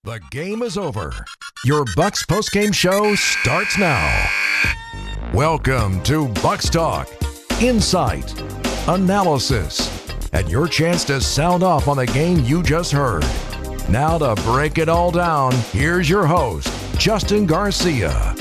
The game is over. Your Bucks postgame show starts now. Welcome to Bucks Talk. Insight, analysis, and your chance to sound off on the game you just heard. Now to break it all down, here's your host, Justin Garcia.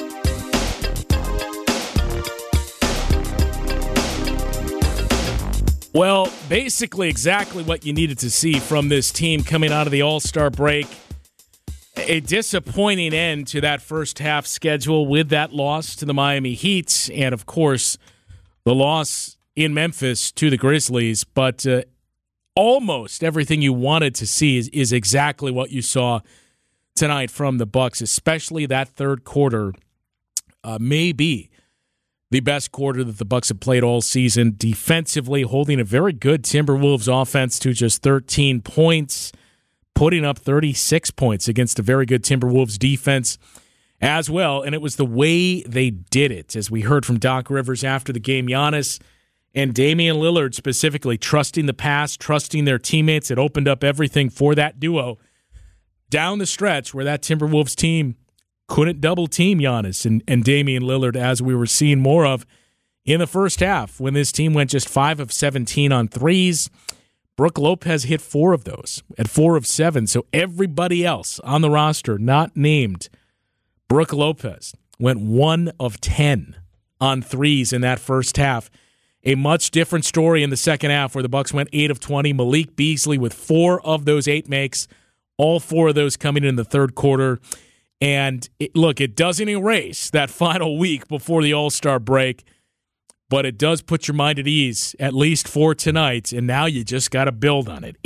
Well, basically exactly what you needed to see from this team coming out of the All-Star break. A disappointing end to that first half schedule with that loss to the Miami Heat and, of course, the loss in Memphis to the Grizzlies. But almost everything you wanted to see is exactly what you saw tonight from the Bucks, especially that third quarter. Maybe the best quarter that the Bucks have played all season, defensively holding a very good Timberwolves offense to just 13 points, putting up 36 points against a very good Timberwolves defense as well. And it was the way they did it, as we heard from Doc Rivers after the game. Giannis and Damian Lillard specifically trusting the pass, trusting their teammates. It opened up everything for that duo down the stretch where that Timberwolves team couldn't double-team Giannis and Damian Lillard, as we were seeing more of in the first half when this team went just 5 of 17 on threes. Brook Lopez hit 4 of those at 4 of 7. So everybody else on the roster not named Brook Lopez went 1 of 10 on threes in that first half. A much different story in the second half where the Bucks went 8 of 20. Malik Beasley with 4 of those 8 makes, all 4 of those coming in the third quarter. And it doesn't erase that final week before the All-Star break, but it does put your mind at ease, at least for tonight, and now you just got to build on it.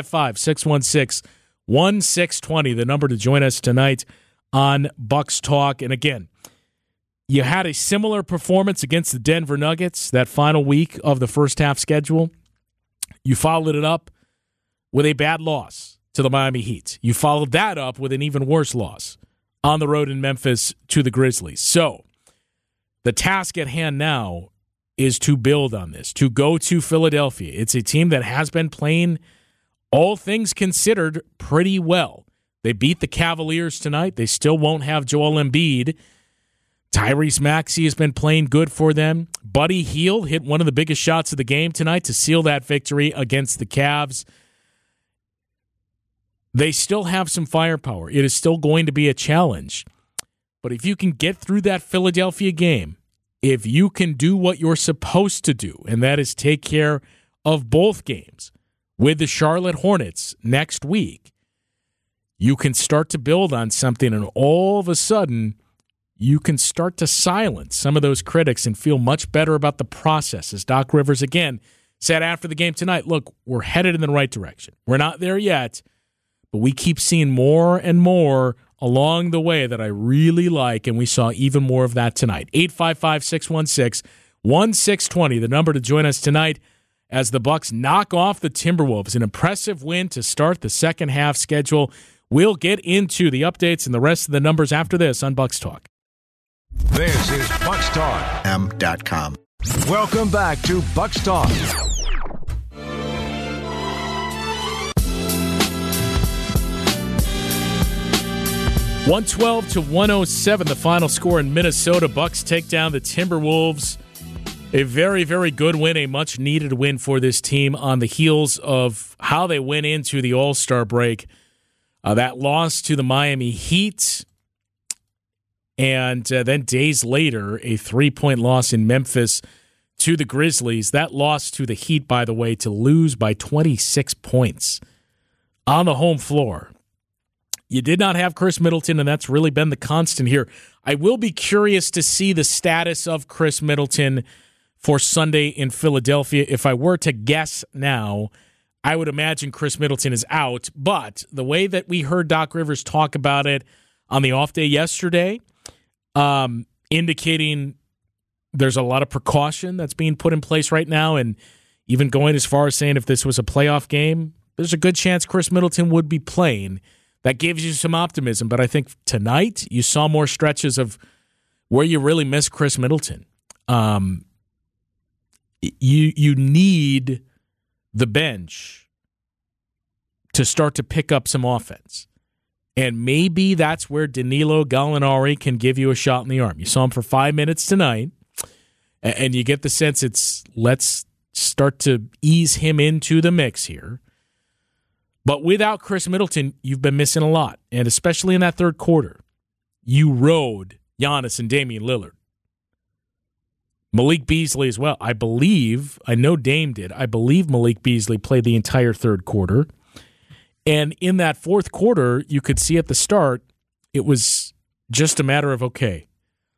855-616-1620, the number to join us tonight on Bucks Talk. And again, you had a similar performance against the Denver Nuggets that final week of the first half schedule. You followed it up with a bad loss to the Miami Heat. You followed that up with an even worse loss on the road in Memphis to the Grizzlies. So the task at hand now is to build on this, to go to Philadelphia. It's a team that has been playing, all things considered, pretty well. They beat the Cavaliers tonight. They still won't have Joel Embiid. Tyrese Maxey has been playing good for them. Buddy Hield hit one of the biggest shots of the game tonight to seal that victory against the Cavs. They still have some firepower. It is still going to be a challenge. But if you can get through that Philadelphia game, if you can do what you're supposed to do, and that is take care of both games with the Charlotte Hornets next week, you can start to build on something, and all of a sudden, you can start to silence some of those critics and feel much better about the process. As Doc Rivers, again, said after the game tonight, look, we're headed in the right direction. We're not there yet, but we keep seeing more and more along the way that I really like, and we saw even more of that tonight. 855-616-1620, the number to join us tonight as the Bucks knock off the Timberwolves. An impressive win to start the second half schedule. We'll get into the updates and the rest of the numbers after this on Bucks Talk. This is Bucks Talk. M.com. Welcome back to Bucks Talk. 112-107, the final score in Minnesota. Bucks take down the Timberwolves. A very, very good win, a much-needed win for this team on the heels of how they went into the All-Star break. That loss to the Miami Heat, and then days later, a 3-point loss in Memphis to the Grizzlies. That loss to the Heat, by the way, to lose by 26 points on the home floor. You did not have Chris Middleton, and that's really been the constant here. I will be curious to see the status of Chris Middleton for Sunday in Philadelphia. If I were to guess now, I would imagine Chris Middleton is out. But the way that we heard Doc Rivers talk about it on the off day yesterday, indicating there's a lot of precaution that's being put in place right now, and even going as far as saying if this was a playoff game, there's a good chance Chris Middleton would be playing. That gives you some optimism, but I think tonight you saw more stretches of where you really miss Chris Middleton. You need the bench to start to pick up some offense. And maybe that's where Danilo Gallinari can give you a shot in the arm. You saw him for 5 minutes tonight, and you get the sense it's let's start to ease him into the mix here. But without Chris Middleton, you've been missing a lot. And especially in that third quarter, you rode Giannis and Damian Lillard. Malik Beasley as well. I know Dame did. I believe Malik Beasley played the entire third quarter. And in that fourth quarter, you could see at the start, it was just a matter of, okay,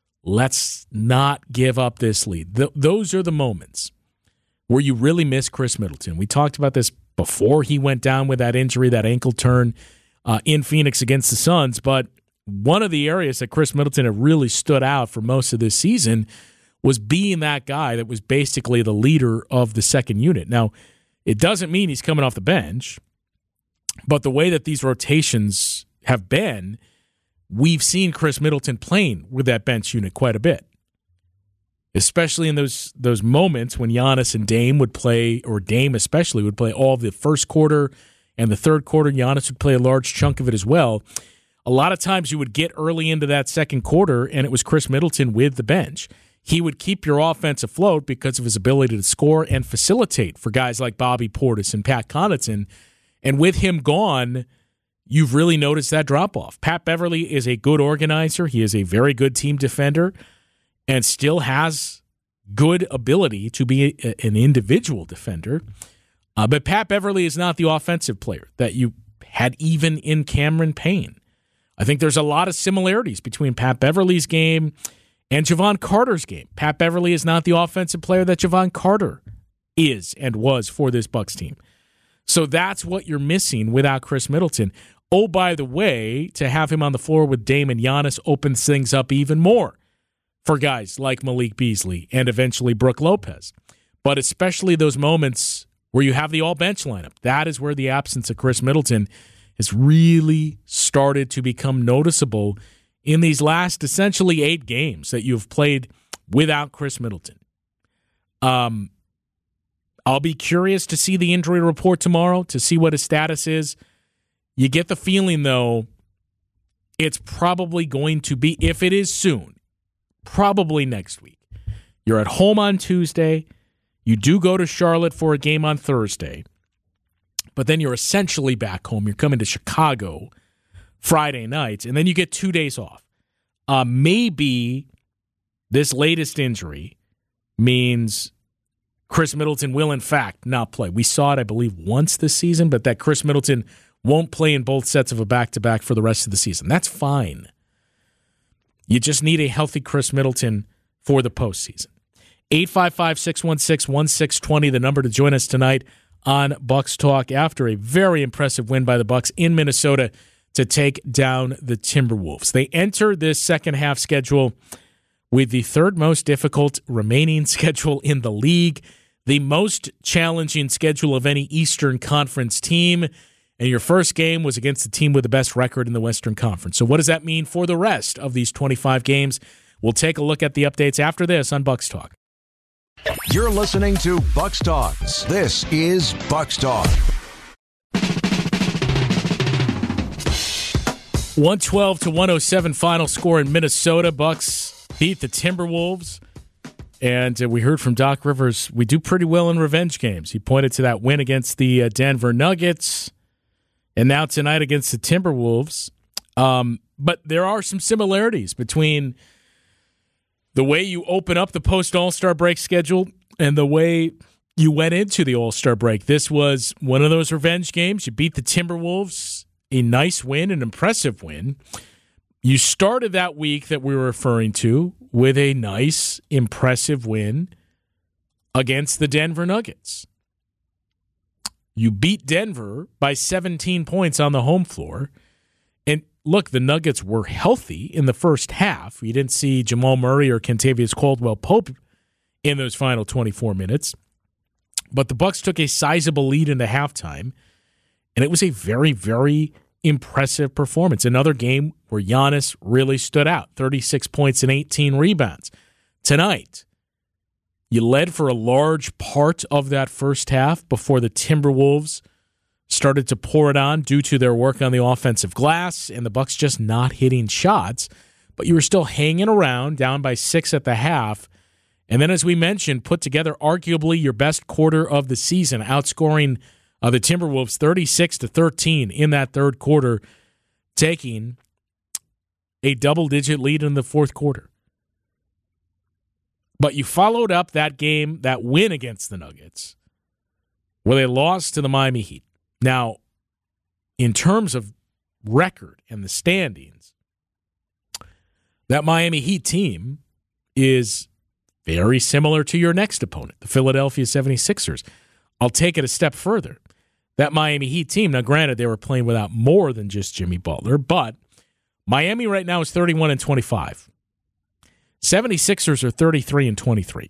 let's not give up this lead. Those are the moments where you really miss Chris Middleton. We talked about this before he went down with that injury, that ankle turn in Phoenix against the Suns. But one of the areas that Chris Middleton had really stood out for most of this season was being that guy that was basically the leader of the second unit. Now, it doesn't mean he's coming off the bench. But the way that these rotations have been, we've seen Chris Middleton playing with that bench unit quite a bit, especially in those moments when Giannis and Dame would play, or Dame especially would play all of the first quarter and the third quarter. Giannis would play a large chunk of it as well. A lot of times you would get early into that second quarter, and it was Chris Middleton with the bench. He would keep your offense afloat because of his ability to score and facilitate for guys like Bobby Portis and Pat Connaughton. And with him gone, you've really noticed that drop-off. Pat Beverly is a good organizer. He is a very good team defender and still has good ability to be an individual defender. But Pat Beverly is not the offensive player that you had even in Cameron Payne. I think there's a lot of similarities between Pat Beverly's game and Javon Carter's game. Pat Beverly is not the offensive player that Javon Carter is and was for this Bucks team. So that's what you're missing without Chris Middleton. Oh, by the way, to have him on the floor with Dame and Giannis opens things up even more for guys like Malik Beasley and eventually Brook Lopez. But especially those moments where you have the all-bench lineup, that is where the absence of Chris Middleton has really started to become noticeable in these last essentially 8 games that you've played without Chris Middleton. I'll be curious to see the injury report tomorrow, to see what his status is. You get the feeling, though, it's probably going to be, if it is soon, probably next week. You're at home on Tuesday. You do go to Charlotte for a game on Thursday. But then you're essentially back home. You're coming to Chicago Friday night, and then you get 2 days off. Maybe this latest injury means Chris Middleton will, in fact, not play. We saw it, I believe, once this season, but that Chris Middleton won't play in both sets of a back-to-back for the rest of the season. That's fine. You just need a healthy Chris Middleton for the postseason. 855-616-1620, the number to join us tonight on Bucks Talk after a very impressive win by the Bucks in Minnesota to take down the Timberwolves. They enter this second-half schedule with the third most difficult remaining schedule in the league, the most challenging schedule of any Eastern Conference team, and your first game was against the team with the best record in the Western Conference. So what does that mean for the rest of these 25 games? We'll take a look at the updates after this on Bucks Talk. You're listening to Bucks Talk. This is Bucks Talk. 112-107 final score in Minnesota. Bucks beat the Timberwolves, and we heard from Doc Rivers, we do pretty well in revenge games. He pointed to that win against the Denver Nuggets, and now tonight against the Timberwolves. But there are some similarities between the way you open up the post-All-Star break schedule and the way you went into the All-Star break. This was one of those revenge games. You beat the Timberwolves, a nice win, an impressive win. You started that week that we were referring to with a nice, impressive win against the Denver Nuggets. You beat Denver by 17 points on the home floor. And look, the Nuggets were healthy in the first half. You didn't see Jamal Murray or Kentavious Caldwell-Pope in those final 24 minutes. But the Bucks took a sizable lead into halftime, and it was a very, very impressive performance. Another game where Giannis really stood out, 36 points and 18 rebounds. Tonight, you led for a large part of that first half before the Timberwolves started to pour it on due to their work on the offensive glass and the Bucks just not hitting shots. But you were still hanging around, down by 6 at the half. And then, as we mentioned, put together arguably your best quarter of the season, outscoring the Timberwolves 36-13 in that third quarter, taking a double-digit lead in the fourth quarter. But you followed up that game, that win against the Nuggets, where they lost to the Miami Heat. Now, in terms of record and the standings, that Miami Heat team is very similar to your next opponent, the Philadelphia 76ers. I'll take it a step further. That Miami Heat team, now granted they were playing without more than just Jimmy Butler, but Miami right now is 31-25. 76ers are 33-23.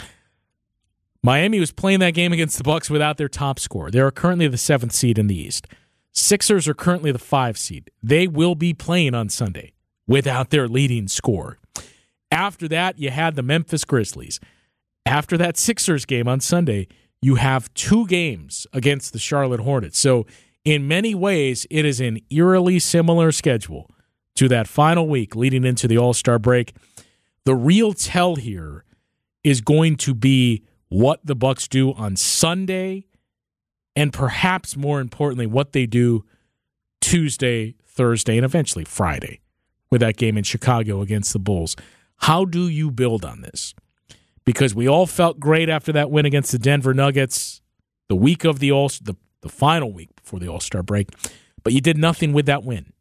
Miami was playing that game against the Bucks without their top scorer. They are currently the 7th seed in the East. Sixers are currently the 5 seed. They will be playing on Sunday without their leading scorer. After that, you had the Memphis Grizzlies. After that Sixers game on Sunday, you have 2 games against the Charlotte Hornets. So in many ways, it is an eerily similar schedule to that final week leading into the All-Star break. The real tell here is going to be what the Bucks do on Sunday, and perhaps more importantly, what they do Tuesday, Thursday, and eventually Friday with that game in Chicago against the Bulls. How do you build on this? Because we all felt great after that win against the Denver Nuggets the week of the final week before the All-Star break, but you did nothing with that win.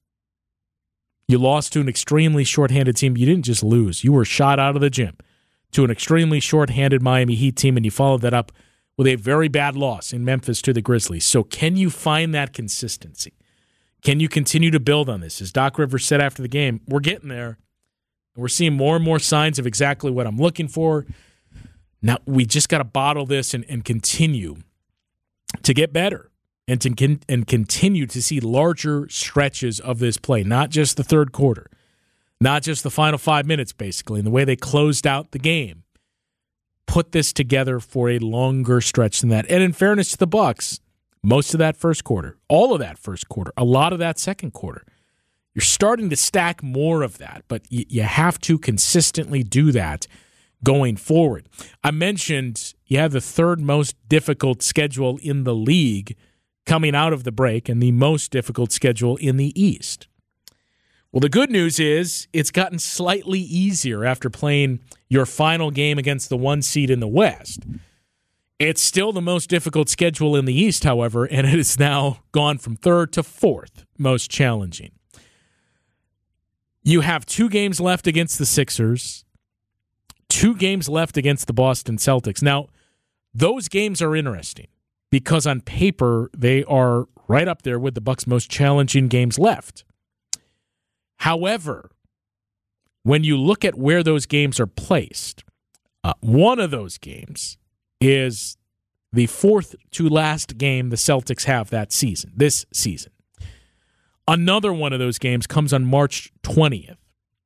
You lost to an extremely shorthanded team. You didn't just lose. You were shot out of the gym to an extremely shorthanded Miami Heat team, and you followed that up with a very bad loss in Memphis to the Grizzlies. So can you find that consistency? Can you continue to build on this? As Doc Rivers said after the game, we're getting there. We're seeing more and more signs of exactly what I'm looking for. Now, we just got to bottle this and continue to get better and continue to see larger stretches of this play, not just the third quarter, not just the final 5 minutes, basically, and the way they closed out the game. Put this together for a longer stretch than that. And in fairness to the Bucks, most of that first quarter, all of that first quarter, a lot of that second quarter, you're starting to stack more of that, but you have to consistently do that going forward. I mentioned you have the third most difficult schedule in the league coming out of the break and the most difficult schedule in the East. Well, the good news is it's gotten slightly easier after playing your final game against the 1 seed in the West. It's still the most difficult schedule in the East, however, and it has now gone from 3rd to 4th most challenging. You have 2 games left against the Sixers, 2 games left against the Boston Celtics. Now, those games are interesting because on paper they are right up there with the Bucks' most challenging games left. However, when you look at where those games are placed, one of those games is the 4th to last game the Celtics have this season. Another one of those games comes on March 20th.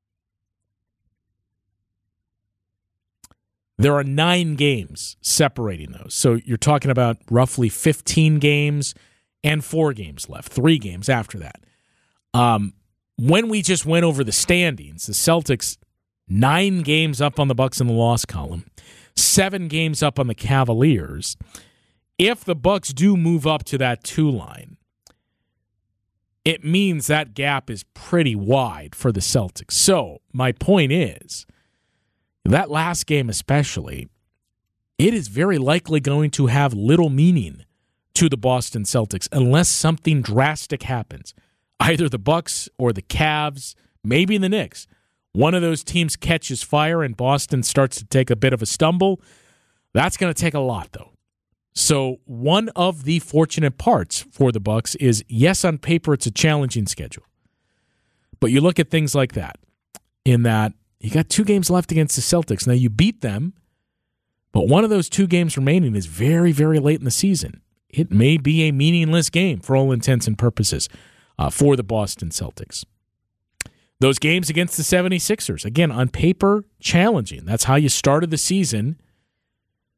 There are 9 games separating those. So you're talking about roughly 15 games and 4 games left, 3 games after that. When we just went over the standings, the Celtics 9 games up on the Bucks in the loss column, 7 games up on the Cavaliers. If the Bucks do move up to that 2 line, it means that gap is pretty wide for the Celtics. So my point is, that last game especially, it is very likely going to have little meaning to the Boston Celtics unless something drastic happens. Either the Bucks or the Cavs, maybe the Knicks. One of those teams catches fire and Boston starts to take a bit of a stumble. That's going to take a lot, though. So one of the fortunate parts for the Bucks is, yes, on paper it's a challenging schedule. But you look at things like that, in that you got 2 games left against the Celtics. Now you beat them, but one of those 2 games remaining is very, very late in the season. It may be a meaningless game for all intents and purposes for the Boston Celtics. Those games against the 76ers, again, on paper, challenging. That's how you started the season.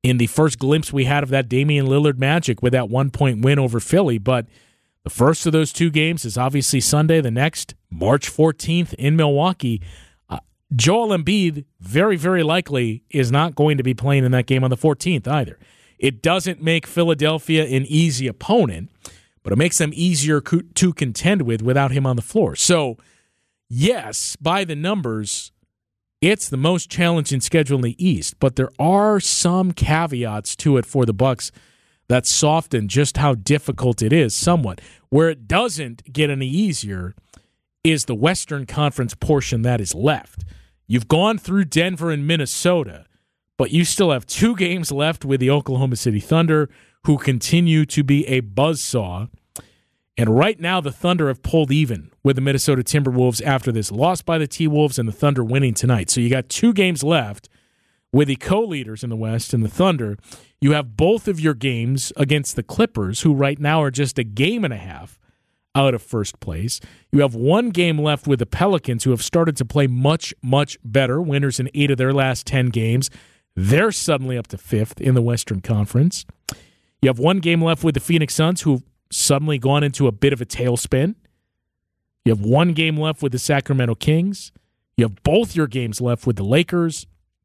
in the first glimpse we had of that Damian Lillard magic with that 1-point win over Philly. But the first of those two games is obviously Sunday. The next, March 14th in Milwaukee. Joel Embiid very, very likely is not going to be playing in that game on the 14th either. It doesn't make Philadelphia an easy opponent, but it makes them easier to contend with without him on the floor. So, yes, by the numbers, it's the most challenging schedule in the East, but there are some caveats to it for the Bucks that soften just how difficult it is somewhat. Where it doesn't get any easier is the Western Conference portion that is left. You've gone through Denver and Minnesota, but you still have 2 games left with the Oklahoma City Thunder, who continue to be a buzzsaw. And right now, the Thunder have pulled even with the Minnesota Timberwolves after this loss by the T-Wolves and the Thunder winning tonight. So you got 2 games left with the co-leaders in the West and the Thunder. You have both of your games against the Clippers, who right now are just a game and a half out of first place. You have 1 game left with the Pelicans, who have started to play much, much better, winners in 8 of their last 10 games. They're suddenly up to 5th in the Western Conference. You have 1 game left with the Phoenix Suns, who've suddenly gone into a bit of a tailspin. You have 1 game left with the Sacramento Kings. You have both your games left with the Lakers.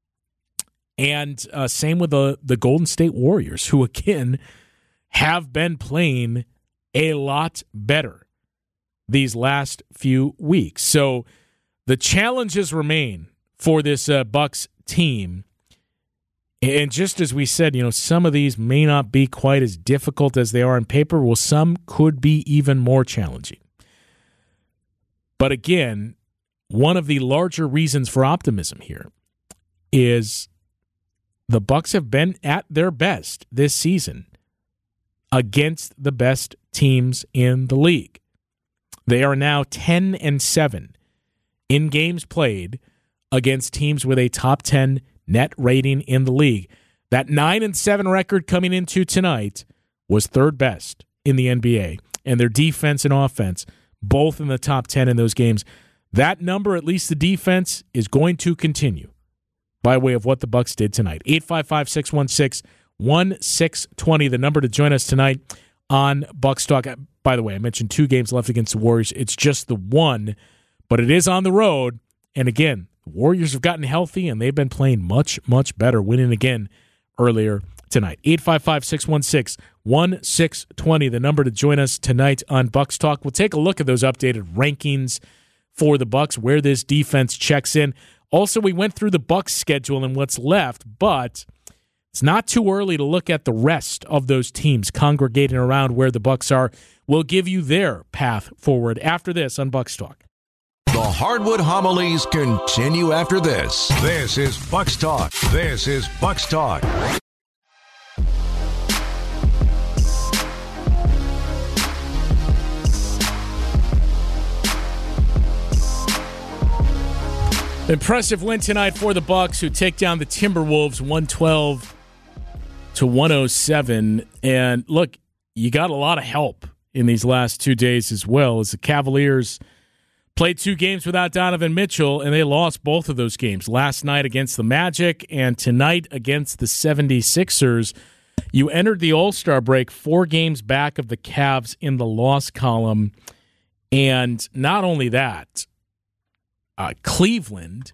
And same with the Golden State Warriors, who, again, have been playing a lot better these last few weeks. So the challenges remain for this Bucks team. And just as we said, some of these may not be quite as difficult as they are on paper. Well, some could be even more challenging. But again, one of the larger reasons for optimism here is the Bucks have been at their best this season against the best teams in the league. They are now 10-7 in games played against teams with a top 10 net rating in the league. That 9-7 record coming into tonight was 3rd best in the NBA, and their defense and offense both in the top 10 in those games. That number, at least the defense, is going to continue by way of what the Bucks did tonight. 855-616-1620, the number to join us tonight on Bucks Talk. By the way, I mentioned 2 games left against the Warriors. It's just the 1, but it is on the road. And again, the Warriors have gotten healthy, and they've been playing much, much better, winning again earlier tonight. 855-616-1620, the number to join us tonight on Bucks Talk. We'll take a look at those updated rankings for the Bucks, where this defense checks in. Also, we went through the Bucks schedule and what's left, but it's not too early to look at the rest of those teams congregating around where the Bucks are. We'll give you their path forward after this on Bucks Talk. The Hardwood Homilies continue after this. This is Bucks Talk. This is Bucks Talk. Impressive win tonight for the Bucks, who take down the Timberwolves 112-107. And look, you got a lot of help in these last 2 days as well, as the Cavaliers played 2 games without Donovan Mitchell, and they lost both of those games. Last night against the Magic and tonight against the 76ers. You entered the All-Star break 4 games back of the Cavs in the loss column. And not only that, Cleveland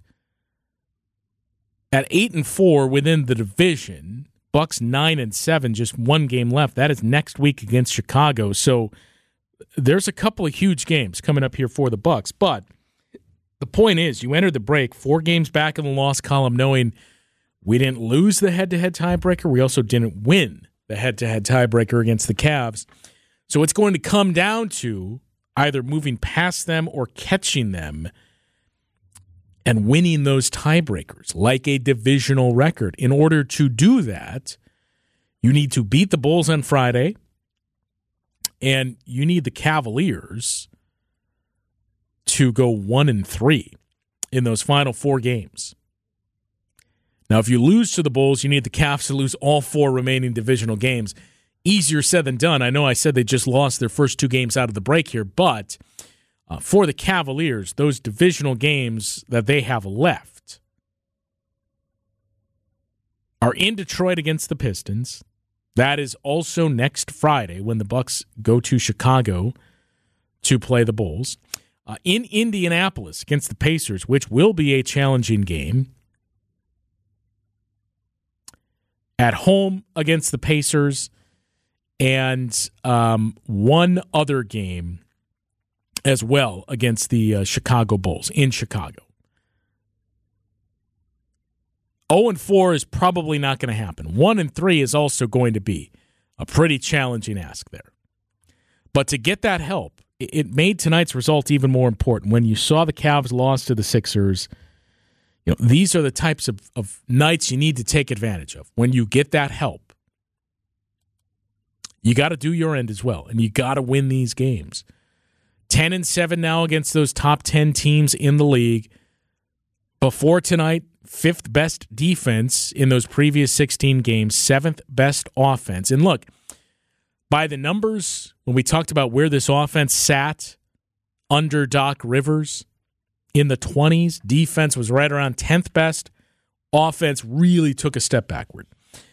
at 8-4 within the division. Bucks 9-7, just 1 game left. That is next week against Chicago. So there's a couple of huge games coming up here for the Bucks. But the point is, you entered the break 4 games back in the loss column, knowing we didn't lose the head-to-head tiebreaker. We also didn't win the head-to-head tiebreaker against the Cavs. So it's going to come down to either moving past them or catching them and winning those tiebreakers like a divisional record. In order to do that, you need to beat the Bulls on Friday, and you need the Cavaliers to go 1-3 in those final 4 games. Now, if you lose to the Bulls, you need the Cavs to lose all 4 remaining divisional games. Easier said than done. I know I said they just lost their first 2 games out of the break here, but for the Cavaliers, those divisional games that they have left are in Detroit against the Pistons. That is also next Friday when the Bucks go to Chicago to play the Bulls. In Indianapolis against the Pacers, which will be a challenging game. At home against the Pacers, and one other game as well against the Chicago Bulls in Chicago. 0-4 is probably not going to happen. 1-3 is also going to be a pretty challenging ask there. But to get that help, it made tonight's result even more important. When you saw the Cavs lost to the Sixers, these are the types of nights you need to take advantage of. When you get that help, you got to do your end as well, and you got to win these games. 10-7 now against those top 10 teams in the league. Before tonight, 5th best defense in those previous 16 games, 7th best offense. And look, by the numbers, when we talked about where this offense sat under Doc Rivers in the 20s, defense was right around 10th best. Offense really took a step backward.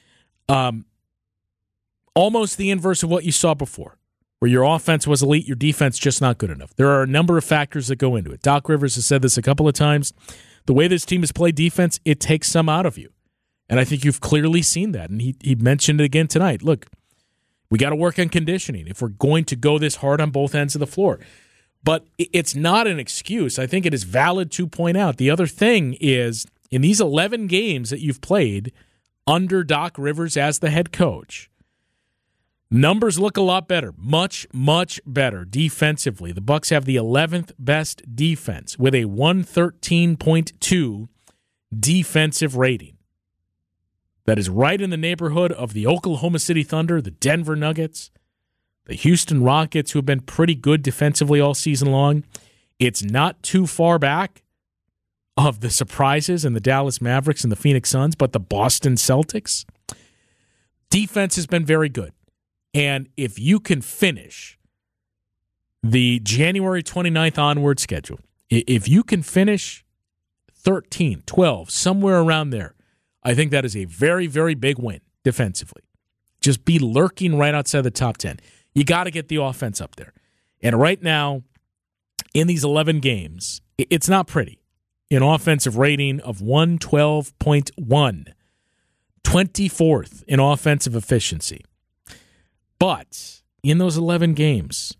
Almost the inverse of what you saw before, where your offense was elite, your defense just not good enough. There are a number of factors that go into it. Doc Rivers has said this a couple of times. The way this team has played defense, it takes some out of you. And I think you've clearly seen that. And he mentioned it again tonight. Look, we got to work on conditioning if we're going to go this hard on both ends of the floor. But it's not an excuse. I think it is valid to point out. The other thing is, in these 11 games that you've played under Doc Rivers as the head coach, numbers look a lot better, much, much better defensively. The Bucks have the 11th best defense with a 113.2 defensive rating. That is right in the neighborhood of the Oklahoma City Thunder, the Denver Nuggets, the Houston Rockets, who have been pretty good defensively all season long. It's not too far back of the surprises and the Dallas Mavericks and the Phoenix Suns, but the Boston Celtics. Defense has been very good. And if you can finish the January 29th onward schedule, if you can finish 13, 12, somewhere around there, I think that is a very, very big win defensively. Just be lurking right outside the top 10. You got to get the offense up there. And right now, in these 11 games, it's not pretty. An offensive rating of 112.1, 24th in offensive efficiency. But in those 11 games,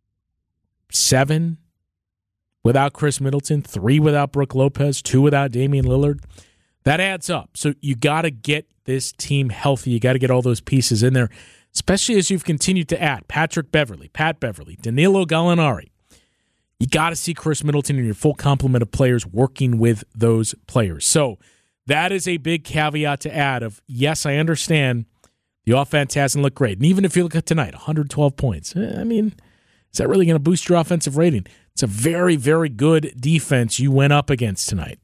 7 without Chris Middleton, 3 without Brook Lopez, 2 without Damian Lillard. That adds up. So you got to get this team healthy. You got to get all those pieces in there, especially as you've continued to add Pat Beverly, Danilo Gallinari. You got to see Chris Middleton and your full complement of players working with those players. So that is a big caveat to add of, yes, I understand the offense hasn't looked great. And even if you look at tonight, 112 points. I mean, is that really going to boost your offensive rating? It's a very, very good defense you went up against tonight.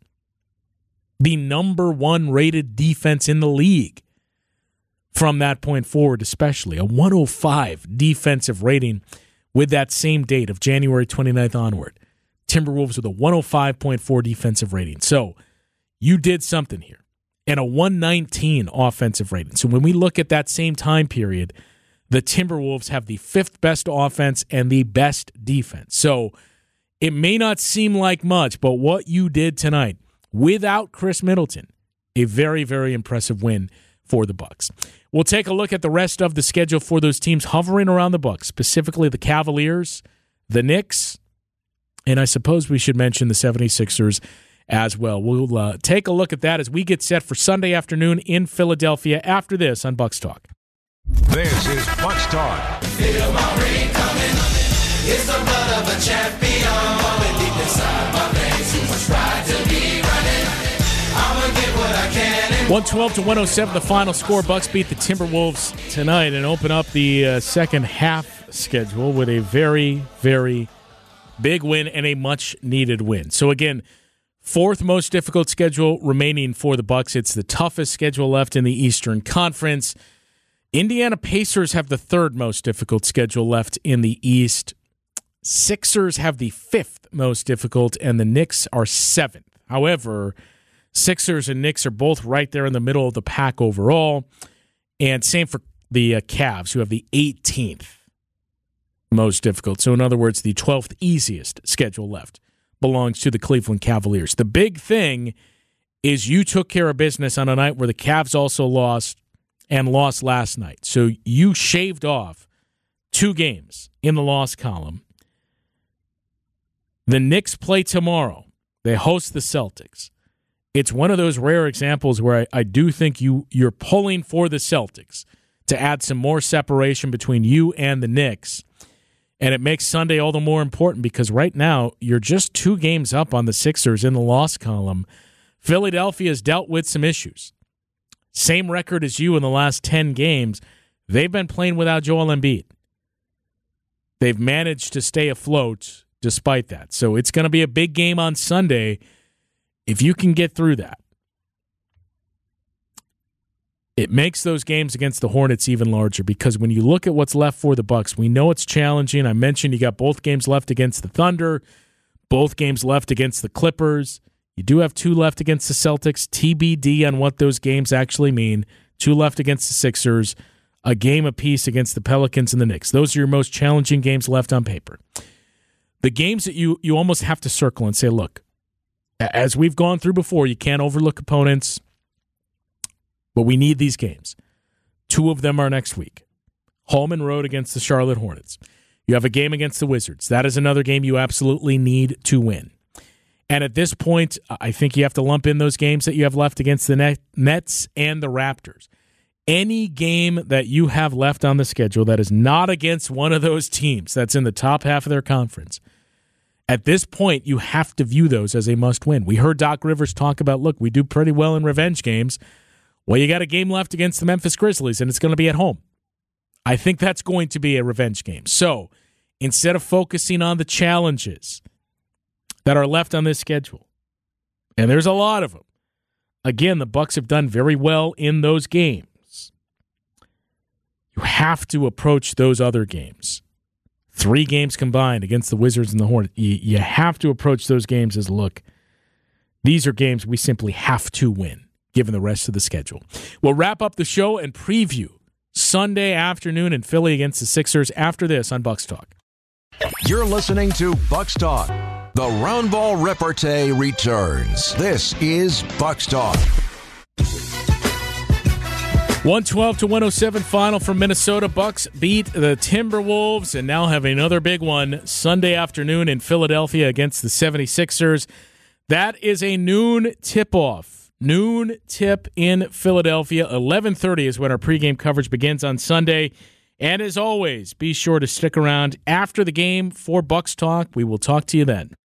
The number 1 rated defense in the league from that point forward, especially. A 105 defensive rating with that same date of January 29th onward. Timberwolves with a 105.4 defensive rating. So you did something here. And a 119 offensive rating. So when we look at that same time period, the Timberwolves have the 5th best offense and the best defense. So it may not seem like much, but what you did tonight, without Chris Middleton, a very, very impressive win for the Bucks. We'll take a look at the rest of the schedule for those teams hovering around the Bucks, specifically the Cavaliers, the Knicks, and I suppose we should mention the 76ers as well. We'll take a look at that as we get set for Sunday afternoon in Philadelphia after this on Bucks Talk. This is Bucks Talk. Feel my ring coming. It's the blood of a champion. Falling deep inside my veins. Too much pride to be running. I'ma get what I can. 112-107, the final score. Bucks beat the Timberwolves tonight and open up the second half schedule with a very, very big win and a much-needed win. So again, 4th most difficult schedule remaining for the Bucks. It's the toughest schedule left in the Eastern Conference. Indiana Pacers have the 3rd most difficult schedule left in the East. Sixers have the 5th most difficult, and the Knicks are 7th. However, Sixers and Knicks are both right there in the middle of the pack overall. And same for the Cavs, who have the 18th most difficult. So in other words, the 12th easiest schedule left belongs to the Cleveland Cavaliers. The big thing is you took care of business on a night where the Cavs also lost and lost last night. So you shaved off 2 games in the loss column. The Knicks play tomorrow. They host the Celtics. It's one of those rare examples where I do think you're pulling for the Celtics to add some more separation between you and the Knicks. And it makes Sunday all the more important because right now you're just 2 games up on the Sixers in the loss column. Philadelphia has dealt with some issues. Same record as you in the last 10 games. They've been playing without Joel Embiid. They've managed to stay afloat despite that. So it's going to be a big game on Sunday if you can get through that. It makes those games against the Hornets even larger because when you look at what's left for the Bucks, we know it's challenging. I mentioned you got both games left against the Thunder, both games left against the Clippers. You do have 2 left against the Celtics. TBD on what those games actually mean. 2 left against the Sixers, a game apiece against the Pelicans and the Knicks. Those are your most challenging games left on paper. The games that you almost have to circle and say, look, as we've gone through before, you can't overlook opponents. But we need these games. 2 of them are next week. Home and road against the Charlotte Hornets. You have a game against the Wizards. That is another game you absolutely need to win. And at this point, I think you have to lump in those games that you have left against the Nets and the Raptors. Any game that you have left on the schedule that is not against one of those teams that's in the top half of their conference, at this point, you have to view those as a must-win. We heard Doc Rivers talk about, look, we do pretty well in revenge games. Well, you got a game left against the Memphis Grizzlies, and it's going to be at home. I think that's going to be a revenge game. So instead of focusing on the challenges that are left on this schedule, and there's a lot of them, again, the Bucks have done very well in those games. You have to approach those other games. 3 games combined against the Wizards and the Hornets. You have to approach those games as, look, these are games we simply have to win, given the rest of the schedule. We'll wrap up the show and preview Sunday afternoon in Philly against the Sixers after this on Bucks Talk. You're listening to Bucks Talk. The Roundball Repartee returns. This is Bucks Talk. 112-107 final from Minnesota. Bucks beat the Timberwolves and now have another big one Sunday afternoon in Philadelphia against the 76ers. That is a noon tip-off. Noon tip in Philadelphia. 11:30 is when our pregame coverage begins on Sunday. And as always, be sure to stick around after the game for Bucks Talk. We will talk to you then.